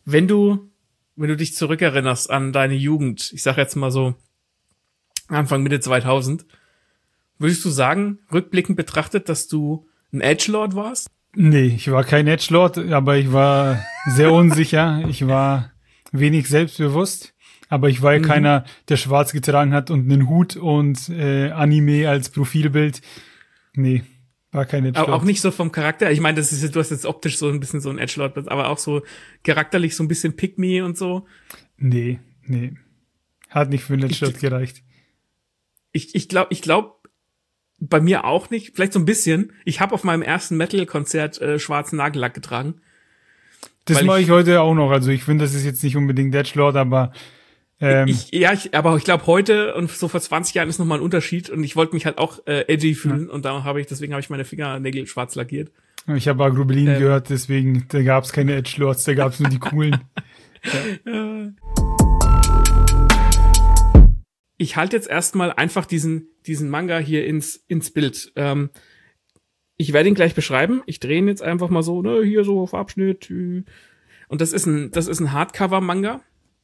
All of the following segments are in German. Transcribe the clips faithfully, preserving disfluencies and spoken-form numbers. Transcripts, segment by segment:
wenn du, wenn du dich zurückerinnerst an deine Jugend, ich sag jetzt mal so Anfang, Mitte zweitausend, würdest du sagen, rückblickend betrachtet, dass du ein Edgelord warst? Nee, ich war kein Edgelord, aber ich war sehr unsicher. Ich war wenig selbstbewusst, aber ich war ja mhm. keiner, der schwarz getragen hat und einen Hut und äh, Anime als Profilbild. Nee, war kein Edgelord. Auch nicht so vom Charakter. Ich meine, das ist, du hast jetzt optisch so ein bisschen so ein Edgelord, aber auch so charakterlich so ein bisschen Pick-me und so. Nee, nee. Hat nicht für ein Edgelord gereicht. Ich, ich glaube, ich glaube, bei mir auch nicht, vielleicht so ein bisschen. Ich habe auf meinem ersten Metal-Konzert äh, schwarzen Nagellack getragen. Das mache ich, ich heute auch noch. Also ich finde, das ist jetzt nicht unbedingt Edgelord, aber ähm, ich, ja, ich, aber ich glaube heute und so vor zwanzig Jahren ist noch mal ein Unterschied und ich wollte mich halt auch äh, edgy fühlen ja. und da habe ich, deswegen habe ich meine Fingernägel schwarz lackiert. Ich habe Agrobelin ähm. gehört, deswegen da gab es keine Edgelords, da gab es nur die coolen. ja. Ich halte jetzt erstmal einfach diesen diesen Manga hier ins ins Bild. Ähm, ich werde ihn gleich beschreiben. Ich drehe ihn jetzt einfach mal so, ne, hier so Farbschnitt. Und das ist ein das ist ein Hardcover-Manga.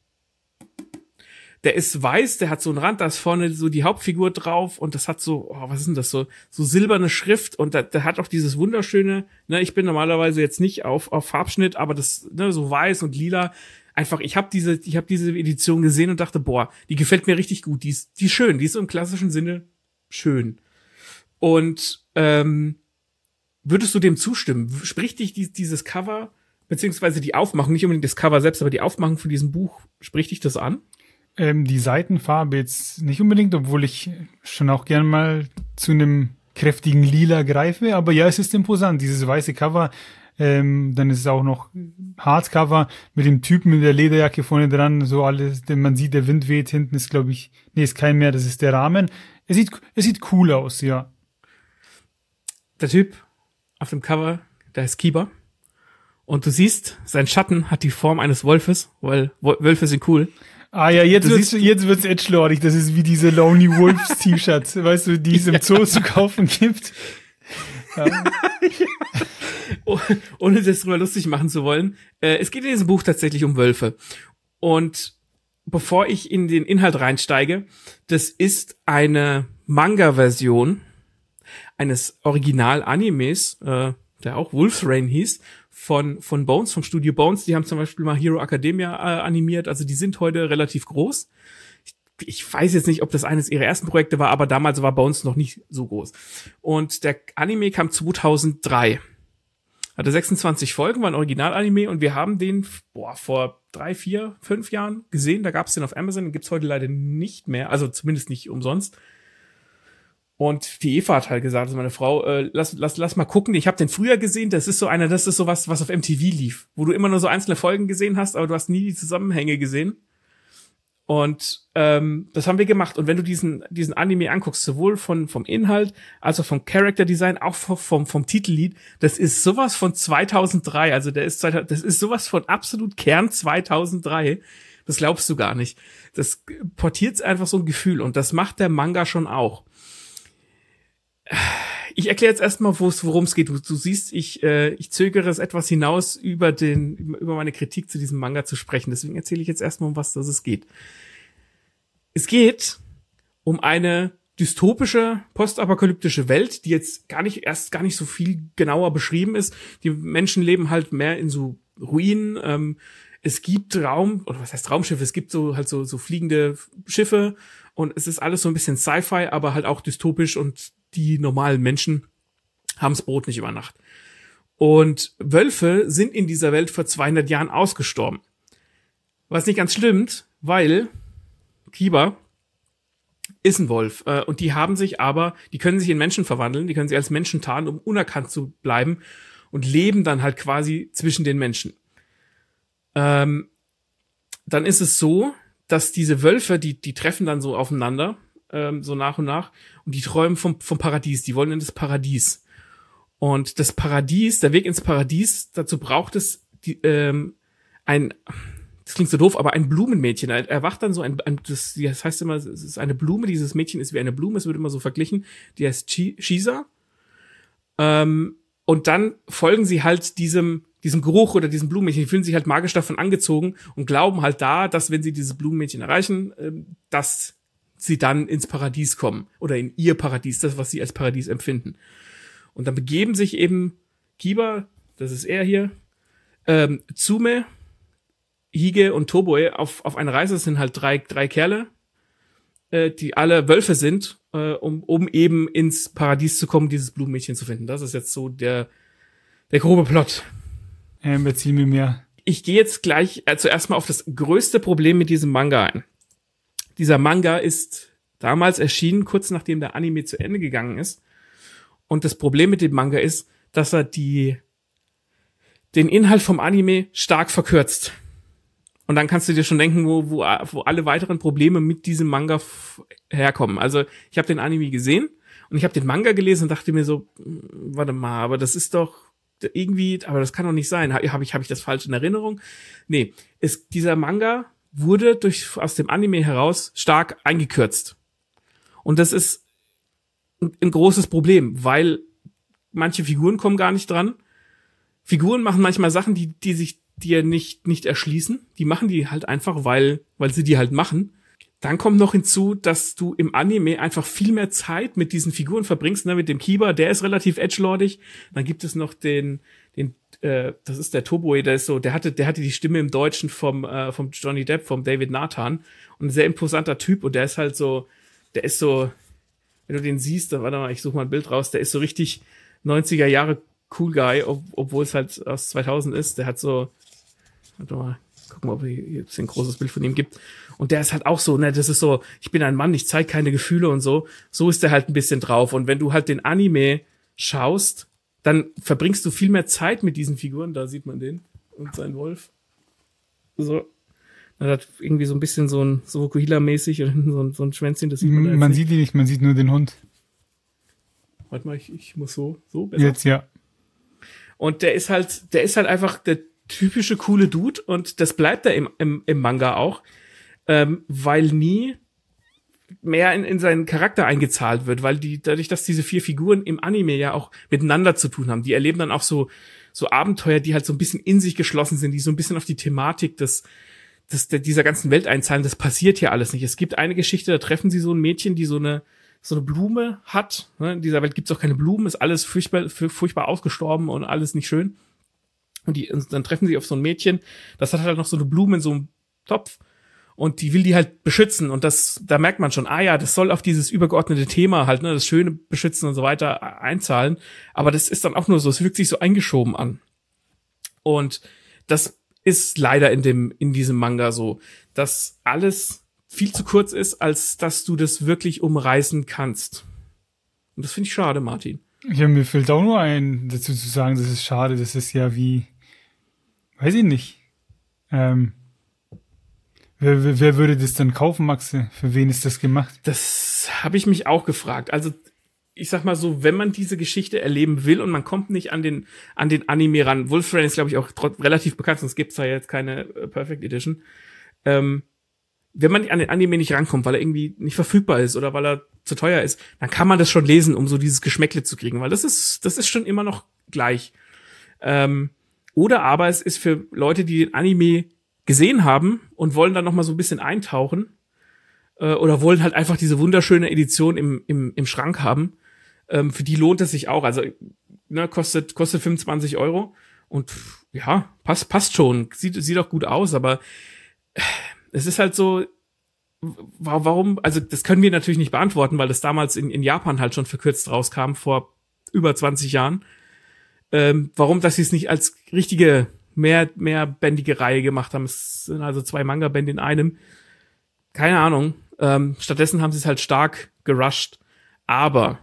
Der ist weiß, der hat so einen Rand, da ist vorne so die Hauptfigur drauf und das hat so, oh, was ist denn das, so so silberne Schrift und der, der hat auch dieses wunderschöne, ne, ich bin normalerweise jetzt nicht auf auf Farbschnitt, aber das, ne, so weiß und lila. Einfach, ich habe diese, ich habe diese Edition gesehen und dachte, boah, die gefällt mir richtig gut. Die ist, die ist schön, die ist so im klassischen Sinne schön. Und ähm, würdest du dem zustimmen? Spricht dich die, dieses Cover beziehungsweise die Aufmachung, nicht unbedingt das Cover selbst, aber die Aufmachung von diesem Buch, spricht dich das an? Ähm, die Seitenfarbe jetzt nicht unbedingt, obwohl ich schon auch gern mal zu einem kräftigen Lila greife. Aber ja, es ist imposant, dieses weiße Cover. Ähm, dann ist es auch noch Hardcover mit dem Typen in der Lederjacke vorne dran, so alles, denn man sieht, der Wind weht, hinten ist, glaube ich, nee, ist kein mehr, das ist der Rahmen. Es sieht, es sieht cool aus, ja. Der Typ auf dem Cover, der ist Kiba. Und du siehst, sein Schatten hat die Form eines Wolfes, weil Wölfe sind cool. Ah ja, jetzt du wird's, jetzt wird's edgelordig, das ist wie diese Lonely Wolves T-Shirts, weißt du, die es im Zoo zu kaufen gibt. Ja. Oh, ohne das drüber lustig machen zu wollen. Äh, es geht in diesem Buch tatsächlich um Wölfe. Und bevor ich in den Inhalt reinsteige, das ist eine Manga-Version eines Original-Animes, äh, der auch Wolf's Rain hieß, von von Bones, vom Studio Bones. Die haben zum Beispiel mal Hero Academia äh, animiert. Also die sind heute relativ groß. Ich, ich weiß jetzt nicht, ob das eines ihrer ersten Projekte war, aber damals war Bones noch nicht so groß. Und der Anime kam zweitausenddrei. Hatte sechsundzwanzig Folgen, war ein Original-Anime und wir haben den boah, vor drei, vier, fünf Jahren gesehen. Da gab es den auf Amazon, den gibt's heute leider nicht mehr, also zumindest nicht umsonst. Und die Eva hat halt gesagt, also meine Frau, äh, lass, lass, lass mal gucken. Ich habe den früher gesehen, das ist so einer, das ist sowas, was auf M T V lief, wo du immer nur so einzelne Folgen gesehen hast, aber du hast nie die Zusammenhänge gesehen. Und ähm, das haben wir gemacht. Und wenn du diesen diesen Anime anguckst, sowohl von vom Inhalt als auch vom Character Design, auch vom vom, vom Titellied, das ist sowas von zweitausenddrei. Also der ist das ist sowas von absolut Kern zweitausenddrei. Das glaubst du gar nicht. Das portiert einfach so ein Gefühl und das macht der Manga schon auch. Ich erkläre jetzt erstmal, worum es geht. Du, du siehst, ich äh, ich zögere es etwas hinaus, über den über meine Kritik zu diesem Manga zu sprechen. Deswegen erzähle ich jetzt erstmal, um was das es geht. Es geht um eine dystopische, postapokalyptische Welt, die jetzt gar nicht erst gar nicht so viel genauer beschrieben ist. Die Menschen leben halt mehr in so Ruinen. Ähm, es gibt Raum, oder was heißt Raumschiffe? Es gibt so halt so so fliegende Schiffe und es ist alles so ein bisschen Sci-Fi, aber halt auch dystopisch und die normalen Menschen haben's Brot nicht über Nacht. Und Wölfe sind in dieser Welt vor zweihundert Jahren ausgestorben. Was nicht ganz stimmt, weil Kiba ist ein Wolf. Äh, und die haben sich aber, die können sich in Menschen verwandeln, die können sich als Menschen tarnen, um unerkannt zu bleiben und leben dann halt quasi zwischen den Menschen. Ähm, dann ist es so, dass diese Wölfe, die, die treffen dann so aufeinander, ähm, so nach und nach, und die träumen vom, vom Paradies, die wollen in das Paradies. Und das Paradies, der Weg ins Paradies, dazu braucht es die, ähm, ein, das klingt so doof, aber ein Blumenmädchen. Er erwacht dann so ein, ein das, das heißt immer, es ist eine Blume, dieses Mädchen ist wie eine Blume, es wird immer so verglichen, die heißt Shisa. Ähm, und dann folgen sie halt diesem diesem Geruch oder diesem Blumenmädchen, die fühlen sich halt magisch davon angezogen und glauben halt da, dass wenn sie dieses Blumenmädchen erreichen, dass sie dann ins Paradies kommen oder in ihr Paradies, das, was sie als Paradies empfinden. Und dann begeben sich eben Kiba, das ist er hier, ähm, Tsume, Hige und Toboe auf, auf eine Reise. Das sind halt drei, drei Kerle, äh, die alle Wölfe sind, äh, um, um eben ins Paradies zu kommen, dieses Blumenmädchen zu finden. Das ist jetzt so der, der grobe Plot. Ähm, erzähl mir mehr. Ich gehe jetzt gleich äh, zuerst mal auf das größte Problem mit diesem Manga ein. Dieser Manga ist damals erschienen, kurz nachdem der Anime zu Ende gegangen ist. Und das Problem mit dem Manga ist, dass er die den Inhalt vom Anime stark verkürzt. Und dann kannst du dir schon denken, wo, wo, wo alle weiteren Probleme mit diesem Manga f- herkommen. Also ich habe den Anime gesehen und ich habe den Manga gelesen und dachte mir so, warte mal, aber das ist doch irgendwie, aber das kann doch nicht sein. Habe ich, hab ich das falsch in Erinnerung? Nee, ist, dieser Manga wurde durch aus dem Anime heraus stark eingekürzt. Und das ist ein, ein großes Problem, weil manche Figuren kommen gar nicht dran. Figuren machen manchmal Sachen, die, die sich dir nicht, nicht erschließen. Die machen die halt einfach, weil, weil sie die halt machen. Dann kommt noch hinzu, dass du im Anime einfach viel mehr Zeit mit diesen Figuren verbringst, ne, mit dem Kiba, der ist relativ edgelordig. Dann gibt es noch den, den, äh, das ist der Toboe, der ist so, der hatte, der hatte die Stimme im Deutschen vom, äh, vom Johnny Depp, vom David Nathan. Und ein sehr imposanter Typ und der ist halt so, der ist so, wenn du den siehst, dann warte mal, ich suche mal ein Bild raus, der ist so richtig neunziger Jahre Cool Guy, ob, obwohl es halt aus zweitausend ist. Der hat so, warte mal, gucken wir, ob es ein großes Bild von ihm gibt. Und der ist halt auch so, ne, das ist so, ich bin ein Mann, ich zeige keine Gefühle und so. So ist der halt ein bisschen drauf. Und wenn du halt den Anime schaust, dann verbringst du viel mehr Zeit mit diesen Figuren. Da sieht man den und seinen Wolf. So. Er hat irgendwie so ein bisschen so ein so Fukuhila-mäßig und so ein, so ein Schwänzchen, das sieht man da jetzt Man nicht. sieht ihn nicht, man sieht nur den Hund. Warte mal, ich, ich muss so, so besser. Jetzt, ja. Und der ist halt, der ist halt einfach der typische coole Dude und das bleibt er im, im, im Manga auch, ähm, weil nie mehr in, in seinen Charakter eingezahlt wird, weil die, dadurch, dass diese vier Figuren im Anime ja auch miteinander zu tun haben, die erleben dann auch so, so Abenteuer, die halt so ein bisschen in sich geschlossen sind, die so ein bisschen auf die Thematik des, des, der, dieser ganzen Welt einzahlen. Das passiert hier alles nicht. Es gibt eine Geschichte, da treffen sie so ein Mädchen, die so eine, so eine Blume hat. Ne? In dieser Welt gibt's auch keine Blumen, ist alles furchtbar, furchtbar ausgestorben und alles nicht schön. Und die, und dann treffen sie auf so ein Mädchen, das hat halt noch so eine Blume in so einem Topf und die will die halt beschützen und das, da merkt man schon, ah ja, das soll auf dieses übergeordnete Thema halt, ne, das Schöne beschützen und so weiter einzahlen, aber das ist dann auch nur so, es wirkt sich so eingeschoben an. Und das ist leider in dem, in diesem Manga so, dass alles viel zu kurz ist, als dass du das wirklich umreißen kannst. Und das finde ich schade, Martin. Ja, mir fällt auch nur ein, dazu zu sagen, das ist schade, das ist ja wie, weiß ich nicht, ähm, wer, wer, wer würde das denn kaufen, Maxe? Für wen ist das gemacht? Das habe ich mich auch gefragt. Also, ich sag mal so, wenn man diese Geschichte erleben will und man kommt nicht an den, an den Anime ran, Wolfram ist, glaube ich, auch trot- relativ bekannt, sonst gibt's da jetzt keine äh, Perfect Edition, ähm, wenn man an den Anime nicht rankommt, weil er irgendwie nicht verfügbar ist oder weil er zu teuer ist, dann kann man das schon lesen, um so dieses Geschmäckle zu kriegen, weil das ist, das ist schon immer noch gleich. Ähm, oder aber es ist für Leute, die den Anime gesehen haben und wollen dann noch mal so ein bisschen eintauchen äh, oder wollen halt einfach diese wunderschöne Edition im, im, im Schrank haben, ähm, für die lohnt es sich auch. Also, ne, kostet, kostet fünfundzwanzig Euro und ja, passt, passt schon, sieht, sieht auch gut aus, aber es ist halt so, warum, also das können wir natürlich nicht beantworten, weil das damals in, in Japan halt schon verkürzt rauskam, vor über zwanzig Jahren. Ähm, warum, dass sie es nicht als richtige, mehr, mehrbändige Reihe gemacht haben. Es sind also zwei Manga-Bände in einem. Keine Ahnung. Ähm, stattdessen haben sie es halt stark gerusht. Aber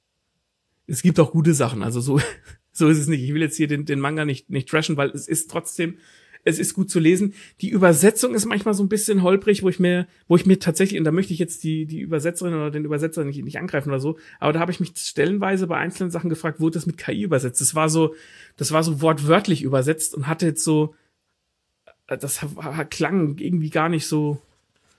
es gibt auch gute Sachen. Also so, so ist es nicht. Ich will jetzt hier den, den Manga nicht, nicht trashen, weil es ist trotzdem, es ist gut zu lesen. Die Übersetzung ist manchmal so ein bisschen holprig, wo ich mir, wo ich mir tatsächlich, und da möchte ich jetzt die, die Übersetzerin oder den Übersetzer nicht, nicht angreifen oder so, aber da habe ich mich stellenweise bei einzelnen Sachen gefragt, wurde das mit K I übersetzt? Das war so, das war so wortwörtlich übersetzt und hatte jetzt so, das klang irgendwie gar nicht so,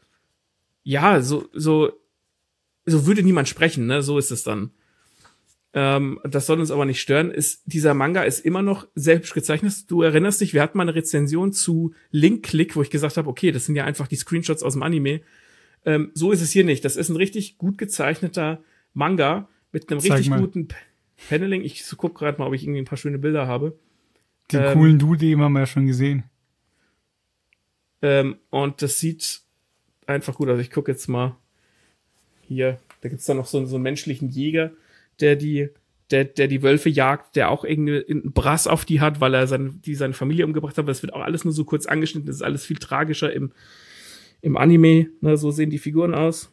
ja, so, so, so würde niemand sprechen, ne, so ist es dann. Ähm, das soll uns aber nicht stören. Ist, dieser Manga ist immer noch sehr hübsch gezeichnet. Du erinnerst dich, wir hatten mal eine Rezension zu Link Click, wo ich gesagt habe, okay, das sind ja einfach die Screenshots aus dem Anime. Ähm, so ist es hier nicht. Das ist ein richtig gut gezeichneter Manga mit einem Zeig richtig mal. guten P- Paneling. Ich guck gerade mal, ob ich irgendwie ein paar schöne Bilder habe. Den ähm, coolen Dude, den haben wir ja schon gesehen. Ähm, und das sieht einfach gut aus. Ich gucke jetzt mal hier. Da gibt's dann noch so, so einen menschlichen Jäger, der die, der, der die Wölfe jagt, der auch irgendwie einen Brass auf die hat, weil er seine, die seine Familie umgebracht hat. Das wird auch alles nur so kurz angeschnitten. Das ist alles viel tragischer im, im Anime. Ne, so sehen die Figuren aus.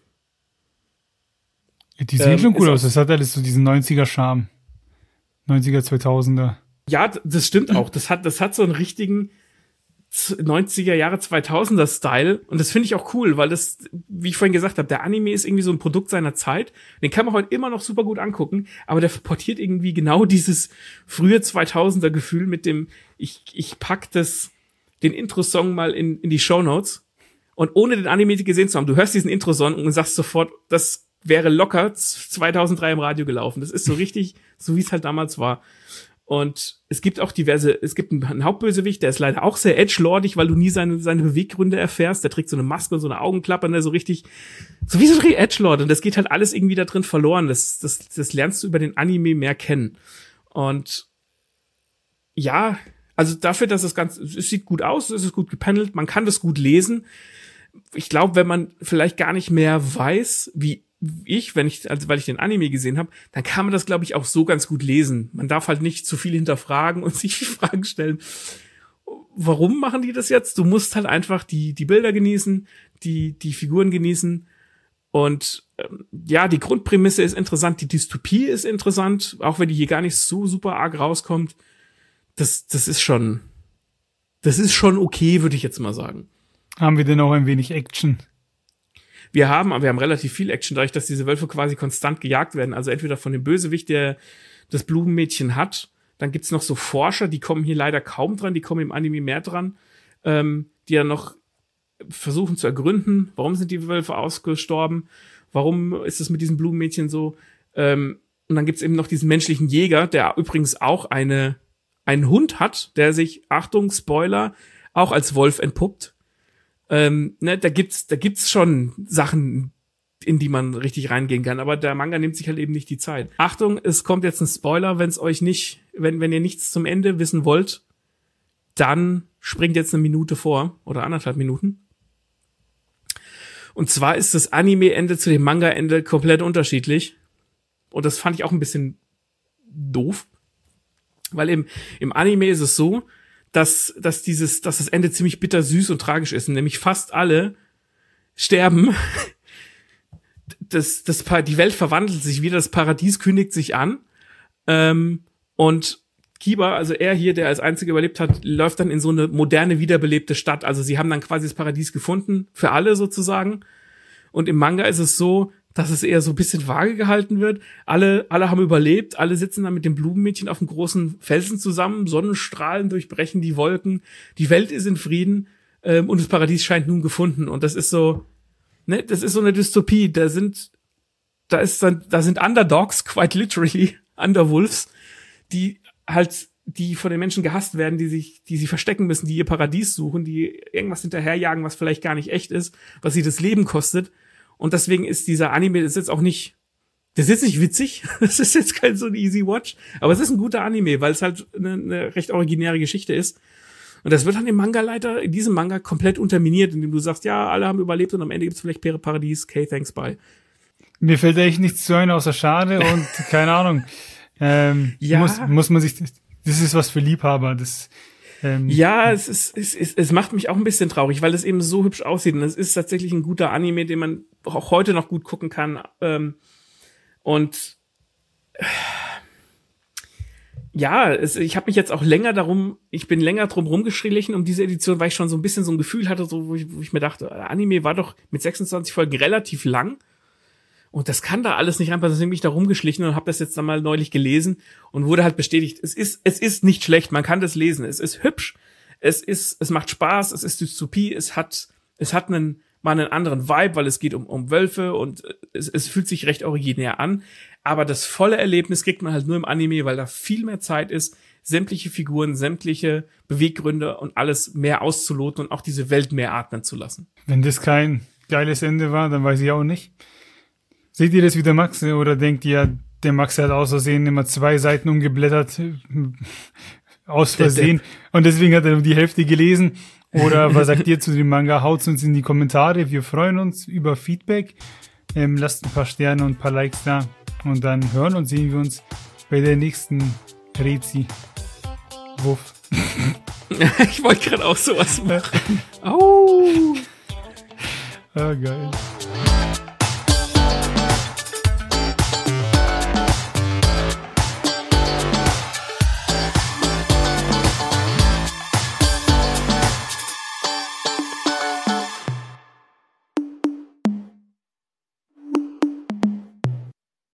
Die sehen Ähm, schon cool ist aus. Das hat alles so diesen neunziger-Charme. neunziger, zweitausender. Ja, d- das stimmt auch. Das hat, das hat so einen richtigen z- neunziger Jahre zweitausender Style. Und das finde ich auch cool, weil das, wie ich vorhin gesagt habe, der Anime ist irgendwie so ein Produkt seiner Zeit. Den kann man heute immer noch super gut angucken, aber der portiert irgendwie genau dieses frühe zweitausender Gefühl mit dem, ich, ich pack das, den Intro-Song mal in, in die Shownotes. Und ohne den Anime gesehen zu haben, du hörst diesen Intro-Song und sagst sofort, das wäre locker zweitausenddrei im Radio gelaufen. Das ist so richtig, so wie es halt damals war. Und es gibt auch diverse, es gibt einen Hauptbösewicht, der ist leider auch sehr edgelordig, weil du nie seine, seine Beweggründe erfährst. Der trägt so eine Maske und so eine Augenklappe, ne, so richtig, so wie so ein Edgelord. Und das geht halt alles irgendwie da drin verloren. Das, das, das lernst du über den Anime mehr kennen. Und ja, also dafür, dass es ganz, es sieht gut aus, es ist gut gependelt, man kann das gut lesen. Ich glaube, wenn man vielleicht gar nicht mehr weiß, wie ich, wenn ich, also weil ich den Anime gesehen habe, dann kann man das, glaube ich, auch so ganz gut lesen. Man darf halt nicht zu viel hinterfragen und sich Fragen stellen. Warum machen die das jetzt? Du musst halt einfach die die Bilder genießen, die die Figuren genießen und ähm, ja, die Grundprämisse ist interessant, die Dystopie ist interessant, auch wenn die hier gar nicht so super arg rauskommt. Das das ist schon das ist schon okay, würde ich jetzt mal sagen. Haben wir denn auch ein wenig Action? Wir haben, aber wir haben relativ viel Action, dadurch, dass diese Wölfe quasi konstant gejagt werden. Also entweder von dem Bösewicht, der das Blumenmädchen hat, dann gibt's noch so Forscher, die kommen hier leider kaum dran, die kommen im Anime mehr dran, ähm, die dann noch versuchen zu ergründen, warum sind die Wölfe ausgestorben, warum ist es mit diesem Blumenmädchen so. Ähm, und dann gibt's eben noch diesen menschlichen Jäger, der übrigens auch eine einen Hund hat, der sich, Achtung, Spoiler, auch als Wolf entpuppt. Ähm, ne, da gibt's, da gibt's schon Sachen, in die man richtig reingehen kann, aber der Manga nimmt sich halt eben nicht die Zeit. Achtung, es kommt jetzt ein Spoiler, wenn es euch nicht, wenn, wenn ihr nichts zum Ende wissen wollt, dann springt jetzt eine Minute vor oder anderthalb Minuten. Und zwar ist das Anime-Ende zu dem Manga-Ende komplett unterschiedlich. Und das fand ich auch ein bisschen doof. Weil im, im Anime ist es so, dass, dass dieses, dass das Ende ziemlich bittersüß und tragisch ist. Nämlich fast alle sterben. Das, das, die Welt verwandelt sich wieder, das Paradies kündigt sich an. Ähm, und Kiba, also er hier, der als einziger überlebt hat, läuft dann in so eine moderne, wiederbelebte Stadt. Also sie haben dann quasi das Paradies gefunden, für alle sozusagen. Und im Manga ist es so, dass es eher so ein bisschen vage gehalten wird. Alle, alle haben überlebt, alle sitzen dann mit dem Blumenmädchen auf einem großen Felsen zusammen, Sonnenstrahlen durchbrechen die Wolken, die Welt ist in Frieden, ähm, und das Paradies scheint nun gefunden. Und das ist so, ne, das ist so eine Dystopie. Da sind, da ist dann, da sind Underdogs, quite literally, Underwolves, die halt, die von den Menschen gehasst werden, die sich, die sie verstecken müssen, die ihr Paradies suchen, die irgendwas hinterherjagen, was vielleicht gar nicht echt ist, was sie das Leben kostet. Und deswegen ist dieser Anime, das ist jetzt auch nicht, das ist jetzt nicht witzig, das ist jetzt kein so ein easy watch, aber es ist ein guter Anime, weil es halt eine, eine recht originäre Geschichte ist. Und das wird dann im Manga leider, in diesem Manga komplett unterminiert, indem du sagst, ja, alle haben überlebt und am Ende gibt's vielleicht Paradies, okay, thanks, bye. Mir fällt echt nichts zu ein, außer schade und keine Ahnung. Ähm, Ja. muss, muss man sich, das ist was für Liebhaber, das, ähm, Ja, es ist, es ist, es macht mich auch ein bisschen traurig, weil es eben so hübsch aussieht. Und es ist tatsächlich ein guter Anime, den man auch heute noch gut gucken kann. Ähm, und äh, ja, es, ich habe mich jetzt auch länger darum, ich bin länger drum rumgeschlichen um diese Edition, weil ich schon so ein bisschen so ein Gefühl hatte, so wo ich, wo ich mir dachte, der Anime war doch mit sechsundzwanzig Folgen relativ lang. Und das kann da alles nicht reinpassen, deswegen bin ich da rumgeschlichen und habe das jetzt dann mal neulich gelesen und wurde halt bestätigt, es ist es ist nicht schlecht, man kann das lesen, es ist hübsch, es ist es macht Spaß, es ist Dystopie, es hat es hat einen mal einen anderen Vibe, weil es geht um, um Wölfe und es, es fühlt sich recht originär an. Aber das volle Erlebnis kriegt man halt nur im Anime, weil da viel mehr Zeit ist, sämtliche Figuren, sämtliche Beweggründe und alles mehr auszuloten und auch diese Welt mehr atmen zu lassen. Wenn das kein geiles Ende war, dann weiß ich auch nicht. Seht ihr das wie der Max oder denkt ihr, der Max hat aus Versehen immer zwei Seiten umgeblättert, aus Versehen und deswegen hat er nur die Hälfte gelesen? Oder was sagt ihr zu dem Manga? Haut's uns in die Kommentare, wir freuen uns über Feedback. Ähm, lasst ein paar Sterne und ein paar Likes da und dann hören und sehen wir uns bei der nächsten Rezi. Wuff. Ich wollte gerade auch sowas machen. Au! Ah, geil.